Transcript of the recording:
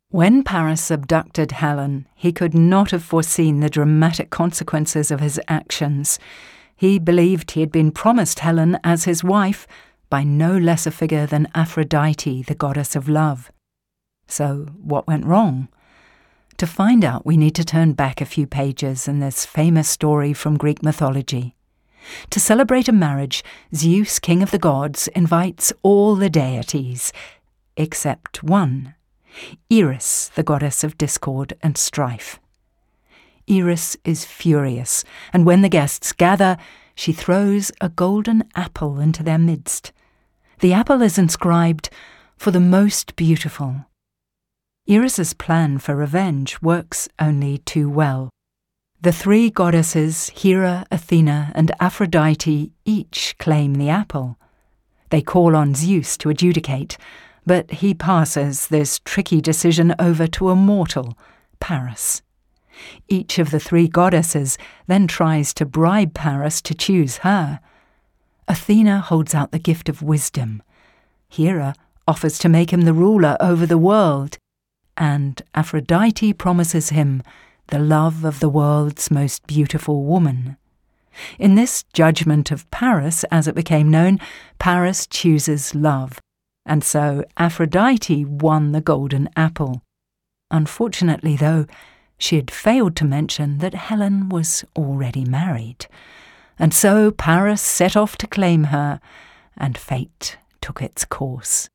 When Paris abducted Helen, he could not have foreseen the dramatic consequences of his actions. He believed he had been promised Helen as his wife by no less a figure than Aphrodite, the goddess of love. So what went wrong? To find out, we need to turn back a few pages in this famous story from Greek mythology. To celebrate a marriage, Zeus, king of the gods, invites all the deities, except one, Eris, the goddess of discord and strife. Eris is furious, and when the guests gather, she throws a golden apple into their midst. The apple is inscribed, "For the most beautiful." Eris's plan for revenge works only too well. The three goddesses, Hera, Athena, and Aphrodite, each claim the apple. They call on Zeus to adjudicate, but he passes this tricky decision over to a mortal, Paris. Each of the three goddesses then tries to bribe Paris to choose her. Athena holds out the gift of wisdom. Hera offers to make him the ruler over the world, and Aphrodite promises him the love of the world's most beautiful woman. In this judgment of Paris, as it became known, Paris chooses love, and so Aphrodite won the golden apple. Unfortunately, though, she had failed to mention that Helen was already married, and so Paris set off to claim her, and fate took its course.